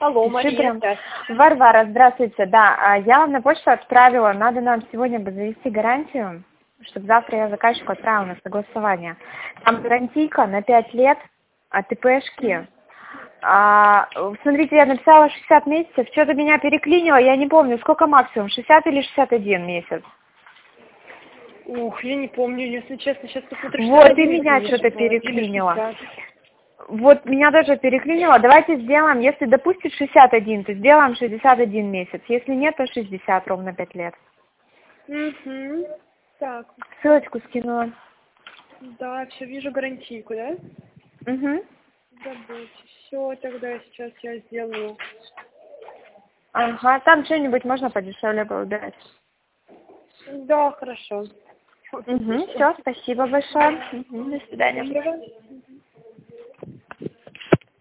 Алло, Пиши Мария, прям. здравствуйте. Варвара, здравствуйте. Да, я вам на почту отправила. Надо нам сегодня бы завести гарантию, чтобы завтра я заказчику отправила на согласование. Там гарантийка на 5 лет от ИПшки. Смотрите, я написала 60 месяцев. Что-то меня переклинило, я не помню, сколько максимум, 60 или 61 месяц. Ух, я не помню, если честно, сейчас посмотрю. Вот, и меня что-то переклинило. Вот, меня даже переклинило. Давайте сделаем, если допустит 61, то сделаем 61 месяц. Если нет, то 60, ровно 5 лет. Угу. Так, Ссылочку скинула. да, все, вижу гарантийку, да? Угу. Забудьте. Все, тогда сейчас я сделаю. Ага, там что-нибудь можно подешевле поубирать. Да, хорошо. Угу, все, спасибо большое. Угу, до свидания. Доброго.